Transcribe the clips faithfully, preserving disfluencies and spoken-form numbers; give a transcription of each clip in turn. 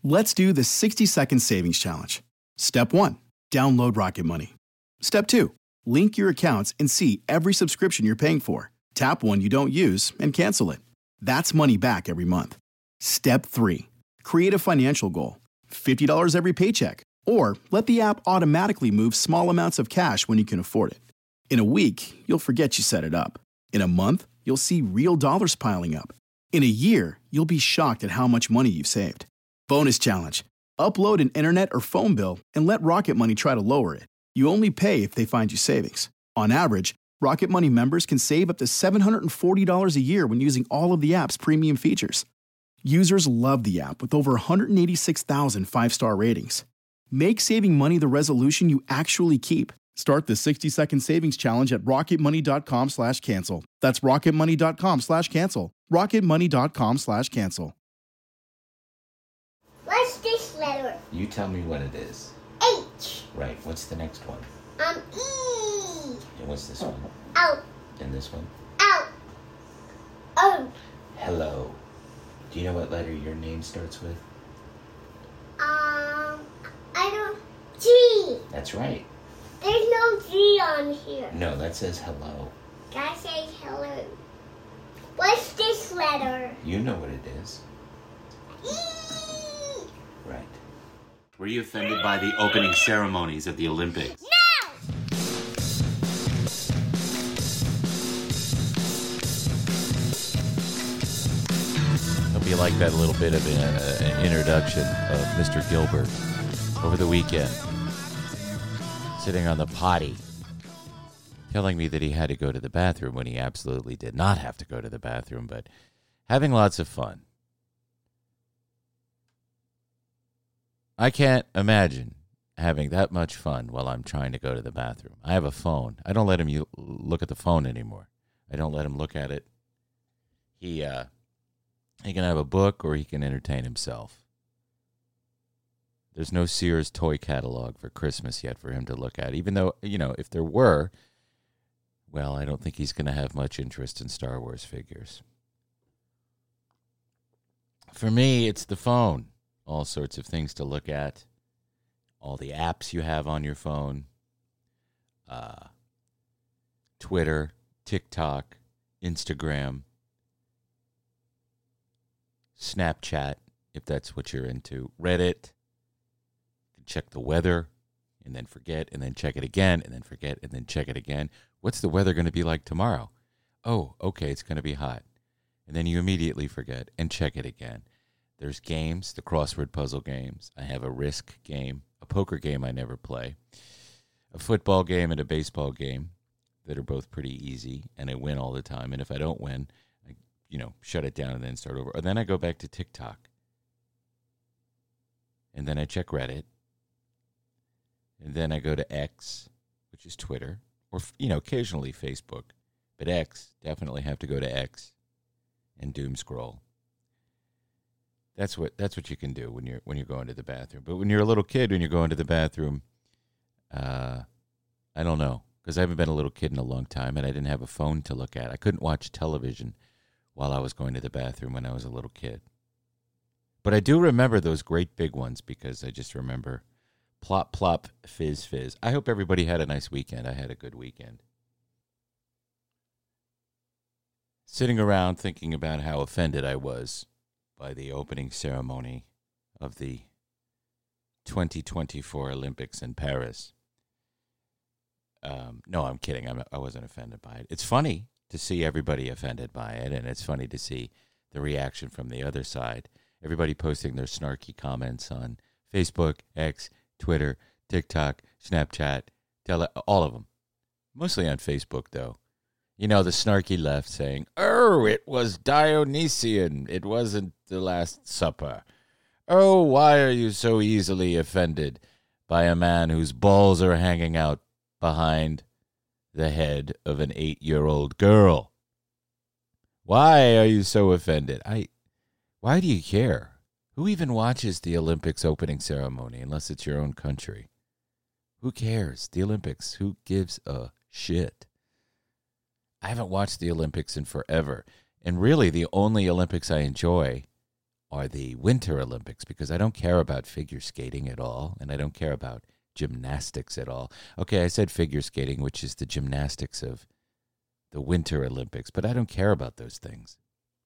Let's do the sixty second savings challenge. Step one, download Rocket Money. Step two, link your accounts and see every subscription you're paying for. Tap one you don't use and cancel it. That's money back every month. Step three, create a financial goal. fifty dollars every paycheck. Or let the app automatically move small amounts of cash when you can afford it. In a week, you'll forget you set it up. In a month, you'll see real dollars piling up. In a year, you'll be shocked at how much money you've saved. Bonus challenge. Upload an internet or phone bill and let Rocket Money try to lower it. You only pay if they find you savings. On average, Rocket Money members can save up to seven hundred forty dollars a year when using all of the app's premium features. Users love the app with over one hundred eighty-six thousand five-star ratings. Make saving money the resolution you actually keep. Start the sixty second savings challenge at rocketmoney.com slash cancel. That's rocketmoney.com slash cancel. rocketmoney.com slash cancel. What's this letter? You tell me what it is. H. Right. What's the next one? Um, E. And what's this one? O. And this one? O. O. Hello. Do you know what letter your name starts with? Um, I don't... G. That's right. There's no G on here. No, that says hello. That says hello. What's this letter? You know what it is. E. Right. Were you offended by the opening ceremonies of the Olympics? No! Hope you like that little bit of an, an introduction of Mister Gilbert over the weekend. Sitting on the potty, telling me that he had to go to the bathroom when he absolutely did not have to go to the bathroom, but having lots of fun. I can't imagine having that much fun while I'm trying to go to the bathroom. I have a phone. I don't let him u- look at the phone anymore. I don't let him look at it. He, uh, he can have a book or he can entertain himself. There's no Sears toy catalog for Christmas yet for him to look at, even though, you know, if there were, well, I don't think he's going to have much interest in Star Wars figures. For me, it's the phone. All sorts of things to look at. All the apps you have on your phone. Uh, Twitter, TikTok, Instagram, Snapchat, if that's what you're into, Reddit. Check the weather and then forget and then check it again and then forget and then check it again. What's the weather going to be like tomorrow? Oh, okay, it's going to be hot. And then you immediately forget and check it again. There's games, the crossword puzzle games. I have a Risk game, a poker game I never play, a football game and a baseball game that are both pretty easy, and I win all the time. And if I don't win, I, you know, shut it down and then start over. Or then I go back to TikTok. And then I check Reddit. And then I go to X, which is Twitter, or, you know, occasionally Facebook. But X, definitely have to go to X and doom scroll. That's what that's what you can do when you're when you're going to the bathroom. But when you're a little kid, when you're going to the bathroom, uh, I don't know, because I haven't been a little kid in a long time, and I didn't have a phone to look at. I couldn't watch television while I was going to the bathroom when I was a little kid. But I do remember those great big ones because I just remember plop, plop, fizz, fizz. I hope everybody had a nice weekend. I had a good weekend. Sitting around thinking about how offended I was by the opening ceremony of the twenty twenty-four Olympics in Paris. Um, no, I'm kidding. I'm, I wasn't offended by it. It's funny to see everybody offended by it, and it's funny to see the reaction from the other side. Everybody posting their snarky comments on Facebook, X, Twitter, TikTok, Snapchat, tele- all of them. Mostly on Facebook, though. You know, the snarky left saying, "Oh, it was Dionysian. It wasn't the Last Supper. Oh, why are you so easily offended by a man whose balls are hanging out behind the head of an eight-year-old girl? Why are you so offended? I, why do you care? Who even watches the Olympics opening ceremony unless it's your own country? Who cares? The Olympics, who gives a shit? I haven't watched the Olympics in forever. And really, the only Olympics I enjoy are the Winter Olympics, because I don't care about figure skating at all, and I don't care about gymnastics at all. Okay, I said figure skating, which is the gymnastics of the Winter Olympics, but I don't care about those things.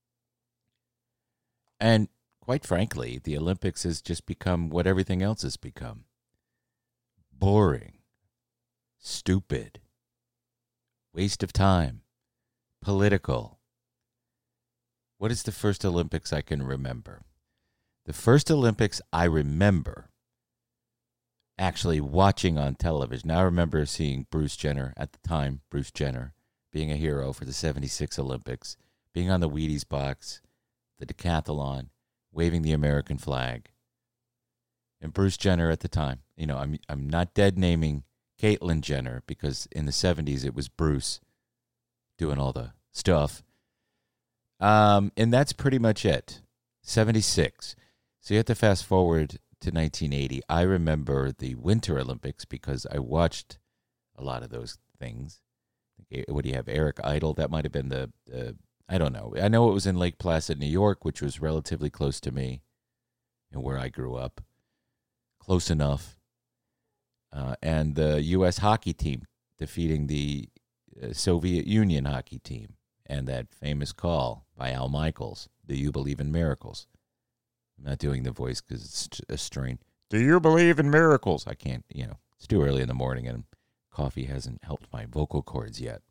And quite frankly, the Olympics has just become what everything else has become. Boring, stupid, waste of time, political. What is the first Olympics I can remember? The first Olympics I remember actually watching on television. I remember seeing Bruce Jenner, at the time, Bruce Jenner, being a hero for the seventy-six Olympics, being on the Wheaties box, the decathlon, waving the American flag. And Bruce Jenner at the time, you know, I'm I'm not dead naming Caitlyn Jenner, because in the seventies it was Bruce doing all the stuff. Um, and that's pretty much it. seventy-six. So you have to fast forward to nineteen eighty. I remember the Winter Olympics because I watched a lot of those things. What do you have? Eric Idle? That might have been the, the, I don't know. I know it was in Lake Placid, New York, which was relatively close to me and where I grew up. Close enough. Uh, and the U S hockey team defeating the uh, Soviet Union hockey team. And that famous call by Al Michaels, "Do you believe in miracles?" I'm not doing the voice because it's a strain. "Do you believe in miracles?" I can't, you know, it's too early in the morning and coffee hasn't helped my vocal cords yet.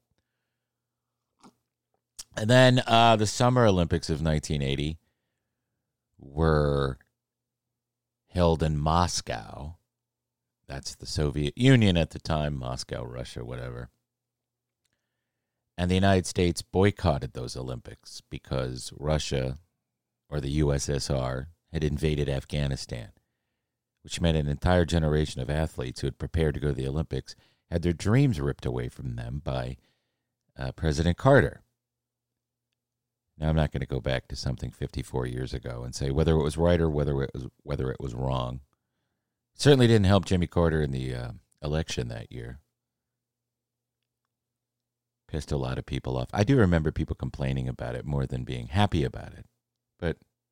And then uh, the Summer Olympics of nineteen eighty were held in Moscow. That's the Soviet Union at the time, Moscow, Russia, whatever. And the United States boycotted those Olympics because Russia, or the U S S R, had invaded Afghanistan, which meant an entire generation of athletes who had prepared to go to the Olympics had their dreams ripped away from them by uh, President Carter. Now, I'm not going to go back to something fifty-four years ago and say whether it was right or whether it was, whether it was wrong. It certainly didn't help Jimmy Carter in the uh, election that year. Pissed a lot of people off. I do remember people complaining about it more than being happy about it. But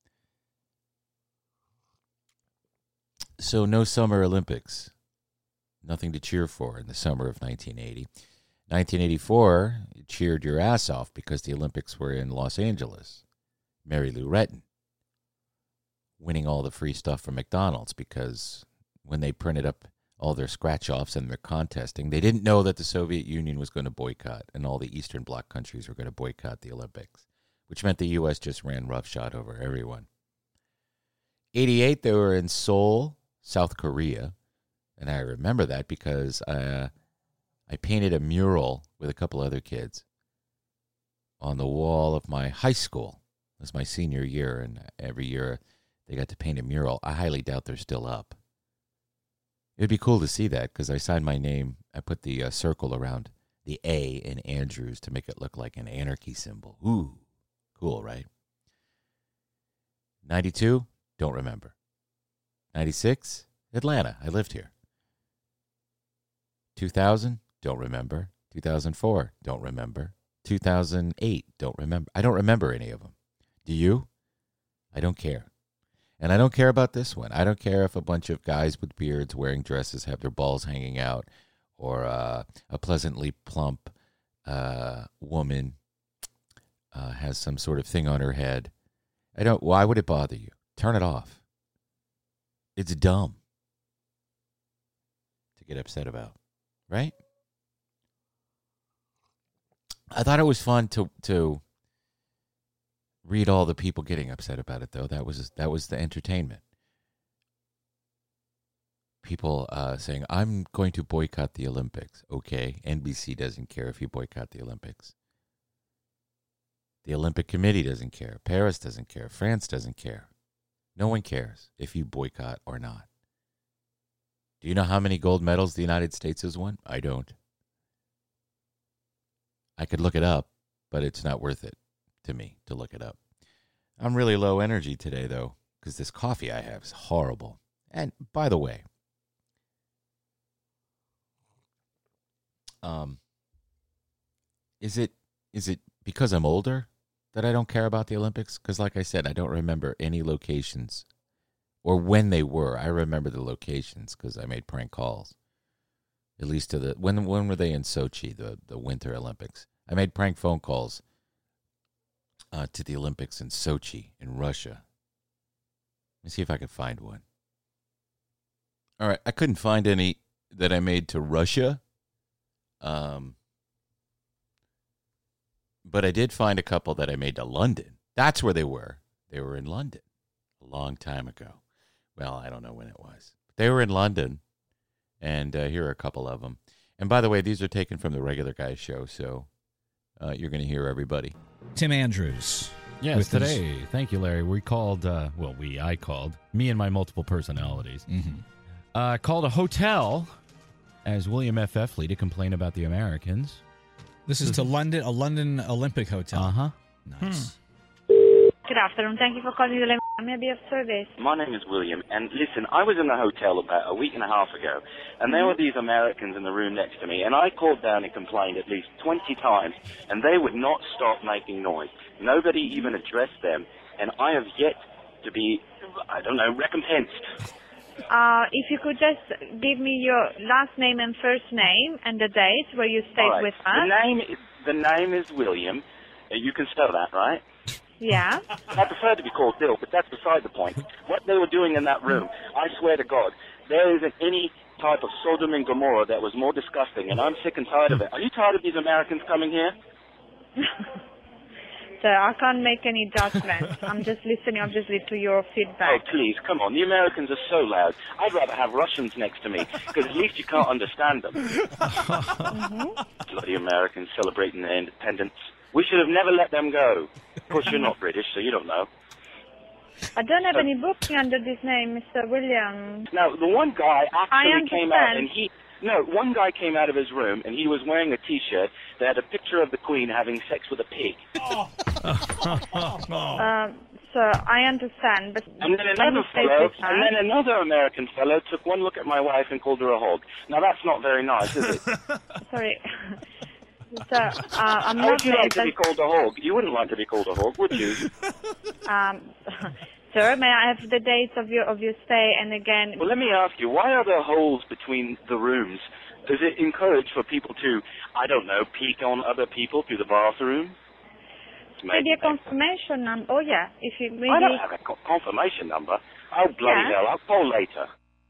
so no Summer Olympics. Nothing to cheer for in the summer of nineteen eighty. nineteen eighty-four, you cheered your ass off because the Olympics were in Los Angeles. Mary Lou Retton winning all the free stuff from McDonald's because when they printed up all their scratch-offs and their contesting, they didn't know that the Soviet Union was going to boycott and all the Eastern Bloc countries were going to boycott the Olympics, which meant the U S just ran roughshod over everyone. eighty-eight, they were in Seoul, South Korea, and I remember that because uh, I painted a mural with a couple other kids on the wall of my high school. It was my senior year, and every year they got to paint a mural. I highly doubt they're still up. It would be cool to see that because I signed my name. I put the uh, circle around the A in Andrews to make it look like an anarchy symbol. Ooh, cool, right? ninety-two, don't remember. ninety-six, Atlanta. I lived here. two thousand, don't remember. two thousand four, don't remember. two thousand eight, don't remember. I don't remember any of them. Do you? I don't care. And I don't care about this one. I don't care if a bunch of guys with beards wearing dresses have their balls hanging out, or uh, a pleasantly plump uh, woman uh, has some sort of thing on her head. I don't. Why would it bother you? Turn it off. It's dumb to get upset about, right? I thought it was fun to to read all the people getting upset about it, though. That was that was the entertainment. People uh, saying, "I'm going to boycott the Olympics." Okay, N B C doesn't care if you boycott the Olympics. The Olympic Committee doesn't care. Paris doesn't care. France doesn't care. No one cares if you boycott or not. Do you know how many gold medals the United States has won? I don't. I could look it up, but it's not worth it to me to look it up. I'm really low energy today, though, because this coffee I have is horrible. And by the way, um, is it is it because I'm older that I don't care about the Olympics? Because, like I said, I don't remember any locations or when they were. I remember the locations because I made prank calls. At least to the when when were they in Sochi, the, the Winter Olympics? I made prank phone calls uh, to the Olympics in Sochi in Russia. Let me see if I can find one. All right, I couldn't find any that I made to Russia. Um, but I did find a couple that I made to London. That's where they were. They were in London a long time ago. Well, I don't know when it was. They were in London. And uh, here are a couple of them. And by the way, these are taken from the Regular Guy show, so uh, you're going to hear everybody. Tim Andrews. Yes, with today. his... Thank you, Larry. We called, uh, well, we, I called, me and my multiple personalities, Mm-hmm. uh, called a hotel as William F. F. Lee to complain about the Americans. This is to London, a London Olympic hotel. Uh-huh. Nice. Hmm. Good afternoon. Thank you for calling the May I be of service? My name is William, and listen, I was in the hotel about a week and a half ago, and there were these Americans in the room next to me, and I called down and complained at least twenty times, and they would not stop making noise. Nobody even addressed them, and I have yet to be, I don't know, recompensed. Uh, if you could just give me your last name and first name and the date where you stayed All right. with us. The name, is, the name is William. Uh, You can spell that, right? Yeah. I prefer to be called Bill, but that's beside the point. What they were doing in that room, I swear to God, there isn't any type of Sodom and Gomorrah that was more disgusting, and I'm sick and tired of it. Are you tired of these Americans coming here? So I can't make any judgment. I'm just listening, obviously, to your Oh, feedback. please, come on. The Americans are so loud. I'd rather have Russians next to me, because at least you can't understand them. Mm-hmm. Bloody Americans celebrating their independence. We should have never let them go. Of course, you're not British, so you don't know. I don't have So- any booking under this name, Mister William. Now, the one guy actually came out, understand. and he... No, one guy came out of his room, and he was wearing a T-shirt that had a picture of the Queen having sex with a pig. Uh, so I understand, but And then when you another stayed fellow, with her, and then another American fellow took one look at my wife and called her a hog. Now, that's not very nice, is it? sorry. So uh, I'm How not would you like to saying be called a hog? You wouldn't like to be called a hog, would you? Um, sir, may I have the dates of your of your stay? And again, Well, let me ask you, why are there holes between the rooms? Is it encouraged for people to, I don't know, peek on other people through the bathroom? maybe a confirmation number. Oh yeah, if you maybe. I don't have a co- confirmation number. Oh, bloody Yeah. hell, I'll call later.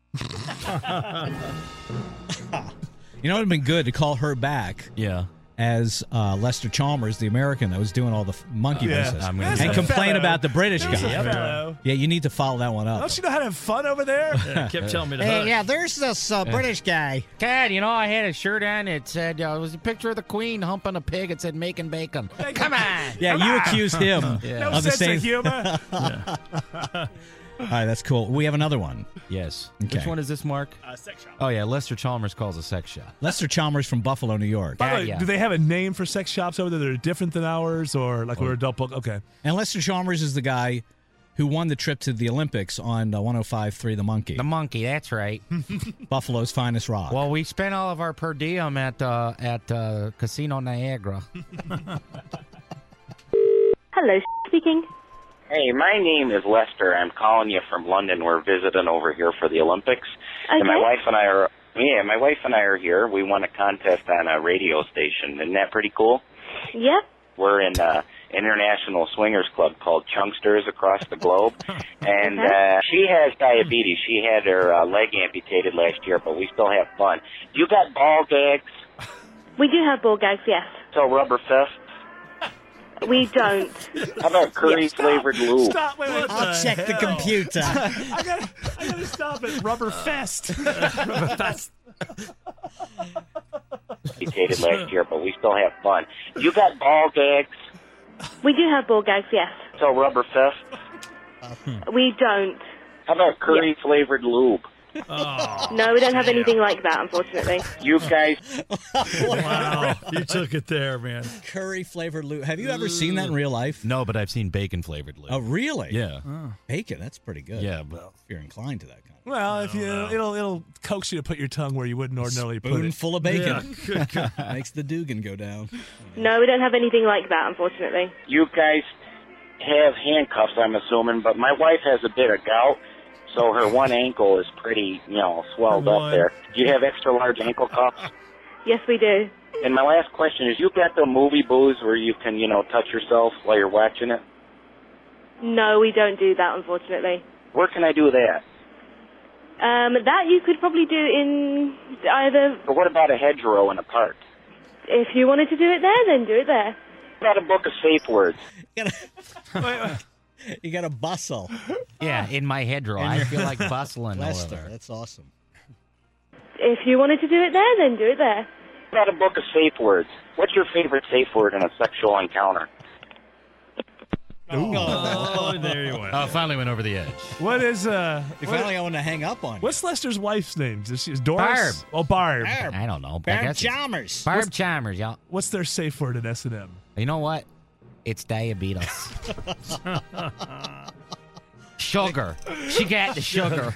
You know, it would have been good to call her back Yeah. as uh, Lester Chalmers, the American that was doing all the f- monkey Yeah. business, I'm gonna and say- complain Fellow. about the British There's guy. a fellow. Yeah, you need to follow that one up. Don't you know how to have fun over there? Yeah, kept telling me to hush. there's this uh, British guy. Dad, you know, I had a shirt on. It said, uh, it was a picture of the Queen humping a pig. It said, making bacon. Come on. Yeah, you accused him Yeah. No of the sense same. of humor. All right, that's cool. We have another one. Yes. Okay. Which one is this, Mark? Uh, sex shop. Oh, yeah. Lester Chalmers calls a sex shop. Lester Chalmers from Buffalo, New York. By the way, yeah. do they have a name for sex shops over there that are different than ours, or like we're adult book? Okay. And Lester Chalmers is the guy who won the trip to the Olympics on uh, one oh five point three The Monkey, The monkey, that's right. Buffalo's finest rock. Well, we spent all of our per diem at uh, at uh, Casino Niagara. Hello, speaking. Hey, my name is Lester. I'm calling you from London. We're visiting over here for the Olympics. And my Okay. wife and I are, yeah, my wife and I are here. We won a contest on a radio station. Isn't that pretty cool? Yep. We're in an international swingers club called Chunksters across the globe. And Okay. uh, she has diabetes. She had her uh, leg amputated last year, but we still have fun. You got ball gags? We do have ball gags, yes. So rubber fist? We don't. How about curry-flavored lube? Stop. Wait, wait, I'll what check the hell? computer. I gotta, I gotta stop it. Rubber fest. Rubber fest. Amputated last year, but we still have fun. You got ball gags? We do have ball gags, yes. So rubber fist? We don't. How about curry-flavored lube? Oh. No, we don't have anything like that, unfortunately. You guys. Wow. You took it there, man. Curry flavored Lou. Have you ever seen that in real life? No, but I've seen bacon flavored Lou. Oh, really? Yeah. Oh. Bacon, that's pretty good. Yeah, but if you're inclined to that kind of. Well, if you, it'll it'll coax you to put your tongue where you wouldn't ordinarily put it. Spoonful of bacon. Yeah. Makes the Dugan go down. No, we don't have anything like that, unfortunately. You guys have handcuffs, I'm assuming, but my wife has a bit of gout, so her one ankle is pretty, you know, swelled up there. Do you have extra large ankle cuffs? Yes, we do. And my last question is, you got the movie booze where you can, you know, touch yourself while you're watching it? No, we don't do that, unfortunately. Where can I do that? Um, that you could probably do in either... But what about a hedgerow in a park? If you wanted to do it there, then do it there. What about a book of safe words? You got to bustle. Yeah, in my hedgerow. I feel like bustling Lester, over. that's awesome. If you wanted to do it there, then do it there. What about a book of safe words? What's your favorite safe word in a sexual encounter? Ooh. Oh, there you went. Oh, finally went over the edge. What is uh? You what, finally got one to hang up on. What's Lester's wife's name? Is she is Doris? Barb. Oh, Barb. Barb. I don't know. I Barb guess it's- Chalmers. Barb What's- Chalmers, y'all. What's their safe word in S and M? You know what? It's diabetes. Sugar. She got the sugar.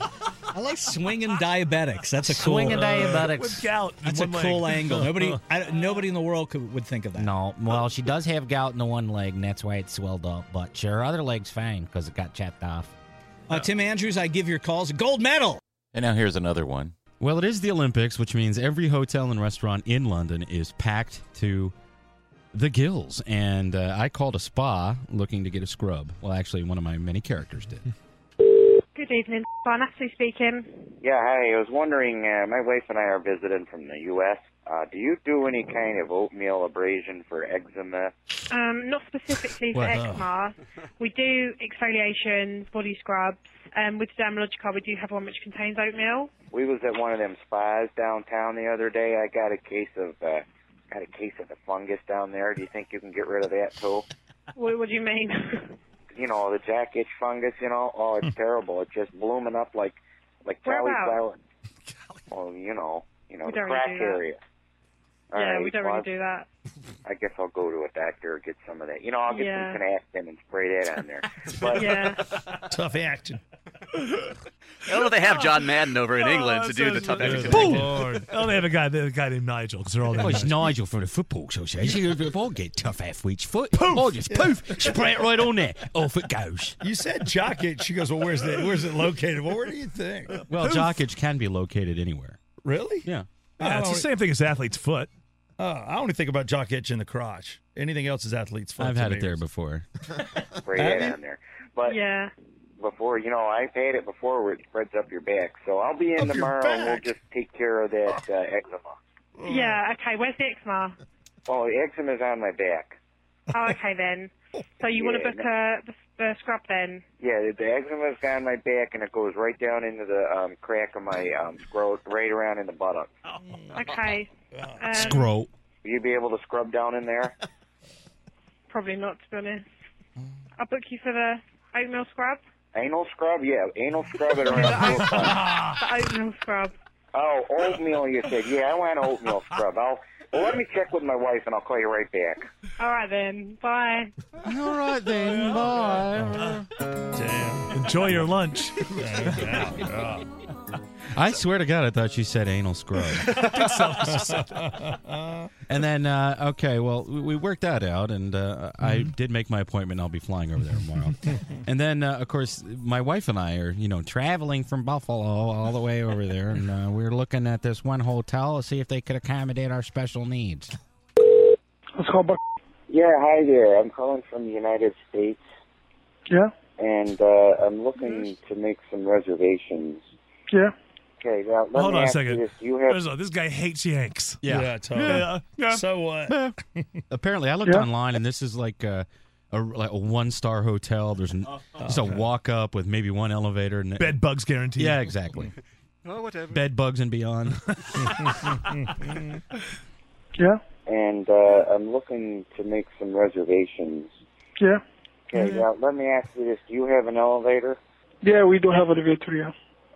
I like swinging diabetics. That's a cool. Swinging diabetics. With gout. in That's a one cool leg. angle. Nobody, I, nobody in the world could, would think of that. No, well, she does have gout in the one leg, and that's why it's swelled up. But her other leg's fine because it got chapped off. Uh, Tim Andrews, I give your calls a gold medal. And now here's another one. Well, it is the Olympics, which means every hotel and restaurant in London is packed to the gills. And uh, I called a spa looking to get a scrub. Well, actually, one of my many characters did. Good evening. Natalie speaking. Yeah, hi. I was wondering, uh, my wife and I are visiting from the U S Uh, do you do any kind of oatmeal abrasion for eczema? Um, not specifically for What? eczema. We do exfoliations, body scrubs. Um, with Dermalogica, we do have one which contains oatmeal. We was at one of them spas downtown the other day. I got a case of uh, got a case of the fungus down there. Do you think you can get rid of that too? What, what do you mean? You know, the jack itch fungus. You know, oh, it's terrible. It's just blooming up like like cauliflower. Well, you know, you know, We the don't really crack do that. area. All yeah, right, we don't well, really do that. I guess I'll go to a doctor or get some of that. You know, I'll get Yeah. some Finastin and spray that on there. But Yeah. Tough action. I don't know if they have John Madden over in England to do the tough action. Lord. Oh, they have a guy, they have a guy named Nigel because they're all Oh, named it's Nigel. Nigel from the Football Association. If I get tough athlete's foot, I'll just poof, spray it right on there. Off it goes. You said jock itch. She goes, well, where's it, where's it located? Well, where do you think? Well, Poof. jock itch can be located anywhere. Really? Yeah. Yeah, it's the same thing as athlete's foot. Oh, I only think about jock itch in the crotch. Anything else is athlete's foot. I've to had me. it there before. spray Have that you? on there. But Yeah. before, you know, I've had it before where it spreads up your back. So I'll be in Up your tomorrow and we'll back? just take care of that uh, eczema. Yeah, okay. Where's the eczema? Oh, the eczema's on my back. Oh, okay then. So you want to Yeah, book uh, the, the scrub then? Yeah, the, the eczema's on my back and it goes right down into the um, crack of my um, scrot, right around in the buttock. Okay. Um, Scroll. Will you be able to scrub down in there? Probably not, to be honest. I'll book you for the oatmeal scrub. Anal scrub? Yeah, anal scrub at around four o'clock. The oatmeal scrub. Oh, oatmeal, you said. Yeah, I want oatmeal scrub. I'll, well, let me check with my wife and I'll call you right back. All right then. Bye. All right then. Bye. Damn. Enjoy your lunch. I swear to God, I thought you said anal scrub. And then, uh, okay, well, we we worked that out, and uh, I did make my appointment. I'll be flying over there tomorrow. And then, uh, of course, my wife and I are, you know, traveling from Buffalo all the way over there, and uh, we were looking at this one hotel to see if they could accommodate our special needs. Let's call Buck. Yeah, hi there. I'm calling from the United States, Yeah? and uh, I'm looking to make some reservations. Yeah? Okay, now let Hold me on a ask second. you this. Do you have... There's a- this guy hates Yanks. Yeah. Yeah, totally. Yeah, yeah. So what? Apparently, I looked Yeah. online, and this is like a, a, like a one-star hotel. There's an, just a walk-up with maybe one elevator. And Bed bugs guaranteed. Yeah, exactly. Oh, whatever. Bed bugs and beyond. Yeah? And uh, I'm looking to make some reservations. Yeah? Okay, now let me ask you this. Do you have an elevator? Yeah, we do have elevator, yeah.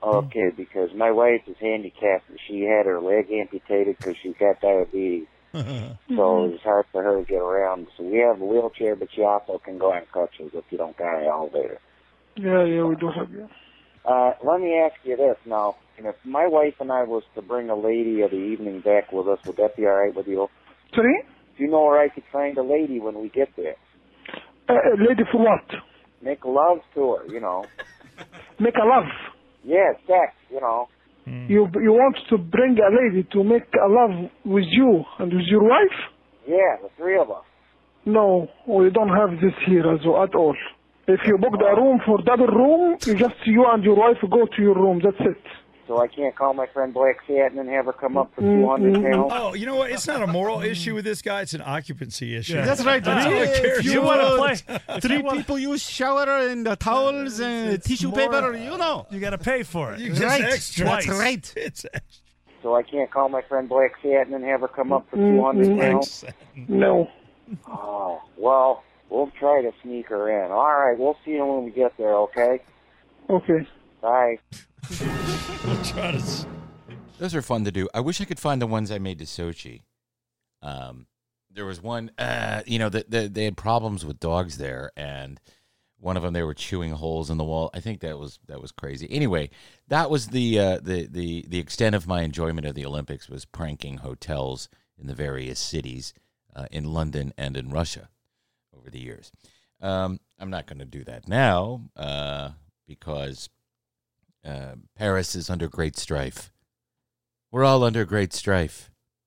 Okay, because my wife is handicapped. She had her leg amputated because she's got diabetes. So it's hard for her to get around. So we have a wheelchair, but she also can go on crutches if you don't got an elevator. Yeah, yeah, we do have, yeah. Uh, let me ask you this now. And if my wife and I was to bring a lady of the evening back with us, would that be all right with you? Sorry? Do you know where I could find a lady when we get there? Uh, a lady for what? Make love to her, you know. Make a love. Yeah, sex, you know. You you want to bring a lady to make a love with you and with your wife? Yeah, the three of us. No, we don't have this here as well, at all. If you booked a room for double room, you just you and your wife go to your room. That's it. So I can't call my friend Black Satin and have her come up for two hundred pounds? Oh, you know what? It's not a moral issue with this guy. It's an occupancy issue. Yeah. That's right. That's all it cares If you about. want to play, Three people use shower and uh, towels and tissue more- paper, you know. You got to pay for it. You just Right. extra. That's right. It's extra. So I can't call my friend Black Satin and have her come up for two hundred pounds? No. Oh, well, we'll try to sneak her in. All right, we'll see you when we get there, okay? Okay. Bye. We'll try to... s- Those are fun to do. I wish I could find the ones I made to Sochi. Um, there was one, uh, you know, the, the, they had problems with dogs there, and one of them they were chewing holes in the wall. I think that was that was crazy. Anyway, that was the uh, the the the extent of my enjoyment of the Olympics was pranking hotels in the various cities uh, in London and in Russia over the years. Um, I'm not going to do that now uh, because uh, Paris is under great strife. We're all under great strife.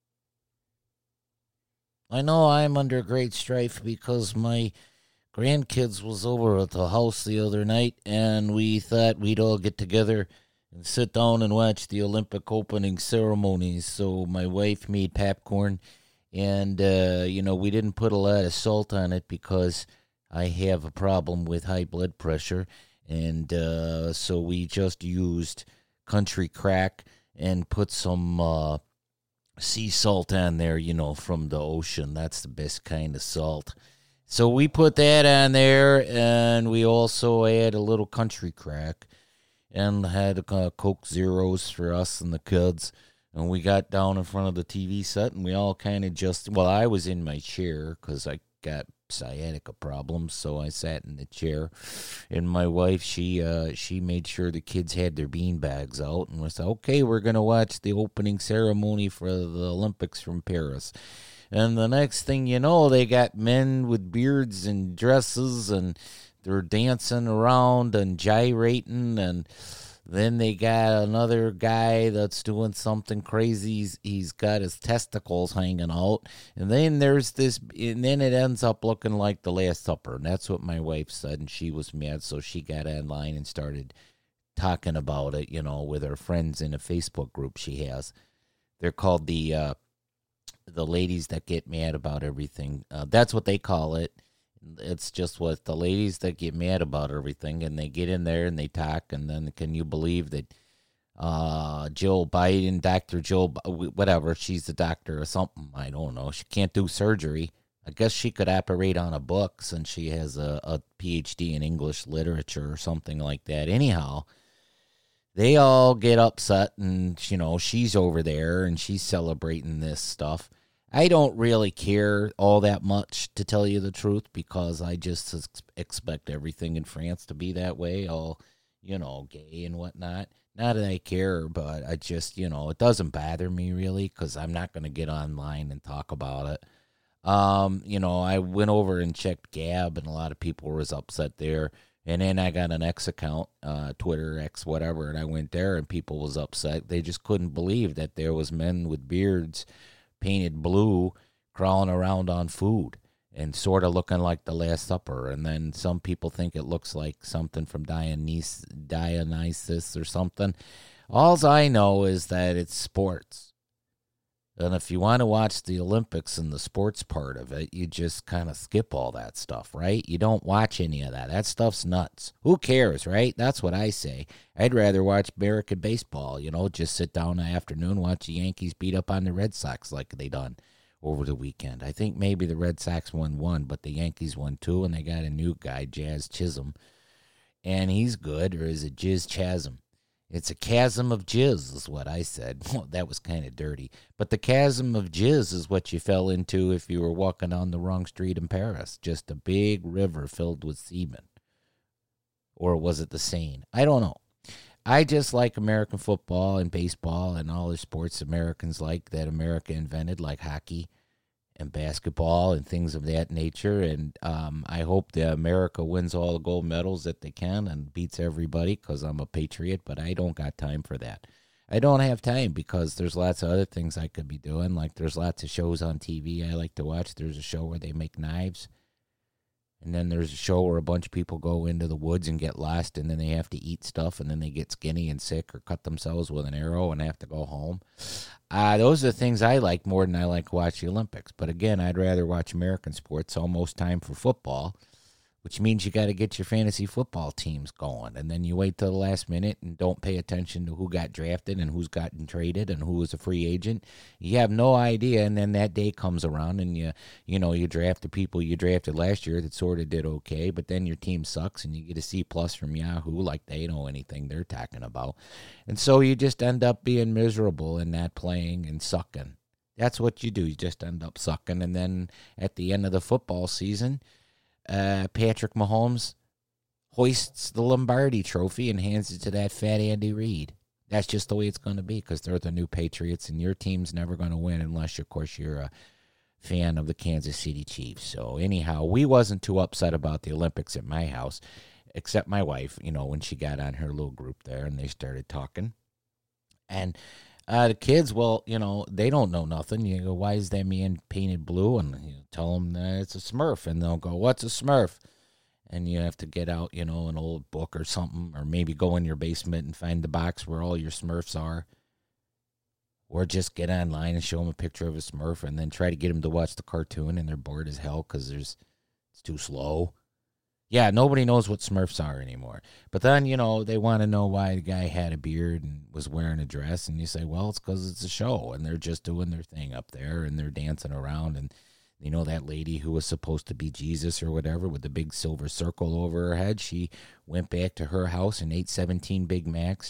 I know I'm under great strife because my grandkids was over at the house the other night, and we thought we'd all get together and sit down and watch the Olympic opening ceremonies. So my wife made popcorn, and, uh, you know, we didn't put a lot of salt on it because I have a problem with high blood pressure, and uh, so we just used country crack and put some uh, sea salt on there, you know, from the ocean. That's the best kind of salt. So we put that on there, and we also had a little country crack and had uh, Coke Zeros for us and the kids. And we got down in front of the T V set, and we all kind of just, well, I was in my chair because I got sciatica problems, so I sat in the chair. And my wife, she uh, she made sure the kids had their bean bags out, and we said, okay, we're going to watch the opening ceremony for the Olympics from Paris. And the next thing you know, they got men with beards and dresses, and they're dancing around and gyrating, and then they got another guy that's doing something crazy. He's, he's got his testicles hanging out. And then there's this, and then it ends up looking like the Last Supper. And that's what my wife said, and she was mad, so she got online and started talking about it, you know, with her friends in a Facebook group she has. They're called the uh, the ladies that get mad about everything. Uh, that's what they call it. It's just what the ladies that get mad about everything, and they get in there and they talk, and then can you believe that uh, Jill Biden, Doctor Jill, whatever, she's the doctor or something, I don't know. She can't do surgery. I guess she could operate on a book since she has a, a P H D in English literature or something like that. Anyhow, they all get upset, and, you know, she's over there, and she's celebrating this stuff. I don't really care all that much, to tell you the truth, because I just ex- expect everything in France to be that way, all, you know, gay and whatnot. Not that I care, but I just, you know, it doesn't bother me really, because I'm not going to get online and talk about it. Um, you know, I went over and checked Gab, and a lot of people was upset there. And then I got an X account, uh, Twitter, X, whatever, and I went there, and people was upset. They just couldn't believe that there was men with beards painted blue crawling around on food and sort of looking like the Last Supper. And then some people think it looks like something from Dionysus, Dionysus or something. All I know is that it's sports. And if you want to watch the Olympics and the sports part of it, you just kind of skip all that stuff, right? You don't watch any of that. That stuff's nuts. Who cares, right? That's what I say. I'd rather watch American baseball, you know, just sit down in the afternoon, watch the Yankees beat up on the Red Sox like they done over the weekend. I think maybe the Red Sox won one, but the Yankees won two, and they got a new guy, Jazz Chisholm, and he's good, or is it Jizz Chasm? It's a chasm of jizz is what I said. Well, that was kind of dirty. But the chasm of jizz is what you fell into if you were walking on the wrong street in Paris. Just a big river filled with semen. Or was it the Seine? I don't know. I just like American football and baseball and all the sports Americans like that America invented, like hockey and basketball and things of that nature. And um, I hope that America wins all the gold medals that they can and beats everybody because I'm a patriot, but I don't got time for that. I don't have time because there's lots of other things I could be doing. Like there's lots of shows on T V I like to watch. There's a show where they make knives. And then there's a show where a bunch of people go into the woods and get lost, and then they have to eat stuff, and then they get skinny and sick or cut themselves with an arrow and have to go home. Uh, those are the things I like more than I like to watch the Olympics. But again, I'd rather watch American sports, almost time for football, which means you got to get your fantasy football teams going. And then you wait till the last minute and don't pay attention to who got drafted and who's gotten traded and who was a free agent. You have no idea, and then that day comes around and you you know, you draft the people you drafted last year that sort of did okay, but then your team sucks and you get a C plus from Yahoo like they know anything they're talking about. And so you just end up being miserable and not playing and sucking. That's what you do. You just end up sucking, and then at the end of the football season, Uh, Patrick Mahomes hoists the Lombardi trophy and hands it to that fat Andy Reid. That's just the way it's going to be because they're the new Patriots, and your team's never going to win unless, of course, you're a fan of the Kansas City Chiefs. So anyhow, we wasn't too upset about the Olympics at my house, except my wife, you know, when she got on her little group there and they started talking. And Uh, the kids, well, you know, they don't know nothing. You go, why is that man painted blue? And you tell them that it's a Smurf. And they'll go, what's a Smurf? And you have to get out, you know, an old book or something, or maybe go in your basement and find the box where all your Smurfs are. Or just get online and show them a picture of a Smurf and then try to get them to watch the cartoon, and they're bored as hell because there's it's too slow. Yeah, nobody knows what Smurfs are anymore. But then, you know, they want to know why the guy had a beard and was wearing a dress. And you say, well, it's because it's a show. And they're just doing their thing up there. And they're dancing around. And, you know, that lady who was supposed to be Jesus or whatever with the big silver circle over her head, she went back to her house and ate seventeen Big Macs.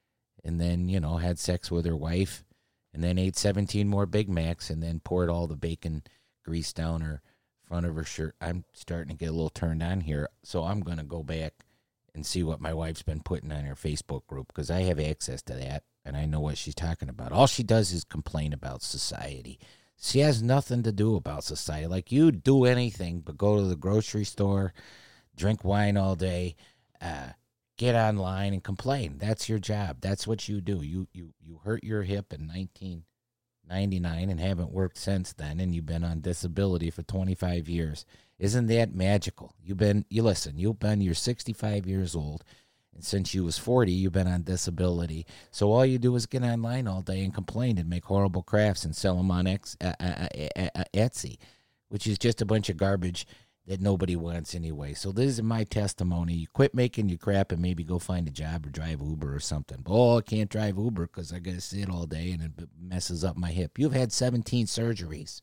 And then, you know, had sex with her wife. And then ate seventeen more Big Macs. And then poured all the bacon grease down her front of her shirt. I'm starting to get a little turned on here, so I'm going to go back and see what my wife's been putting on her Facebook group because I have access to that, and I know what she's talking about. All she does is complain about society. She has nothing to do about society. Like, you do anything but go to the grocery store, drink wine all day, uh, get online and complain. That's your job. That's what you do. You you you hurt your hip in nineteen ninety-nine and haven't worked since then, and you've been on disability for twenty-five years. Isn't that magical? You've been, you listen, you've been, you're sixty-five years old, and since you was forty, you've been on disability. So all you do is get online all day and complain and make horrible crafts and sell them on X, uh, uh, uh, uh, Etsy, which is just a bunch of garbage that nobody wants anyway. So this is my testimony. You quit making your crap and maybe go find a job or drive Uber or something. But, oh, I can't drive Uber because I got to sit all day and it messes up my hip. You've had seventeen surgeries.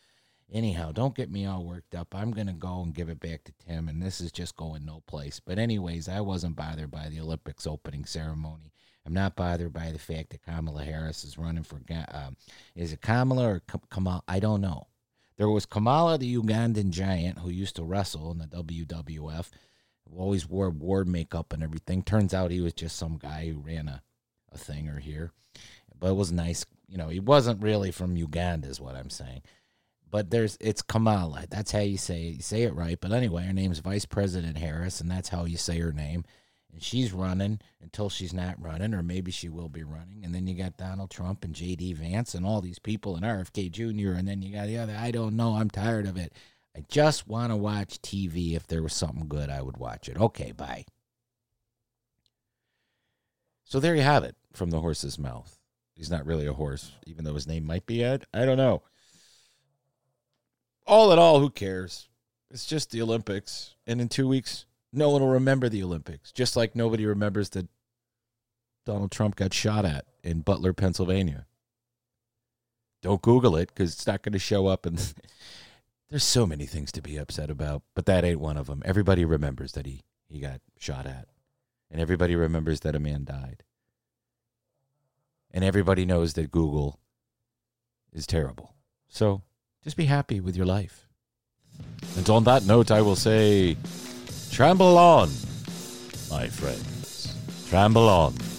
Anyhow, don't get me all worked up. I'm going to go and give it back to Tim, and this is just going no place. But anyways, I wasn't bothered by the Olympics opening ceremony. I'm not bothered by the fact that Kamala Harris is running for, um, is it Kamala or Kamala? I don't know. There was Kamala, the Ugandan giant, who used to wrestle in the W W F, who always wore war makeup and everything. Turns out he was just some guy who ran a, a thinger here. But it was nice. You know, he wasn't really from Uganda is what I'm saying. But there's it's Kamala. That's how you say it. You say it right. But anyway, her name's Vice President Harris, and that's how you say her name. And she's running until she's not running, or maybe she will be running. And then you got Donald Trump and J D Vance and all these people and R F K Junior And then you got the other. I don't know. I'm tired of it. I just want to watch T V. If there was something good, I would watch it. Okay, bye. So there you have it from the horse's mouth. He's not really a horse, even though his name might be Ed. I don't know. All in all, who cares? It's just the Olympics. And in two weeks, no one will remember the Olympics, just like nobody remembers that Donald Trump got shot at in Butler, Pennsylvania. Don't Google it, because it's not going to show up. And there's so many things to be upset about, but that ain't one of them. Everybody remembers that he, he got shot at, and everybody remembers that a man died. And everybody knows that Google is terrible. So just be happy with your life. And on that note, I will say, tramble on, my friends. Tramble on.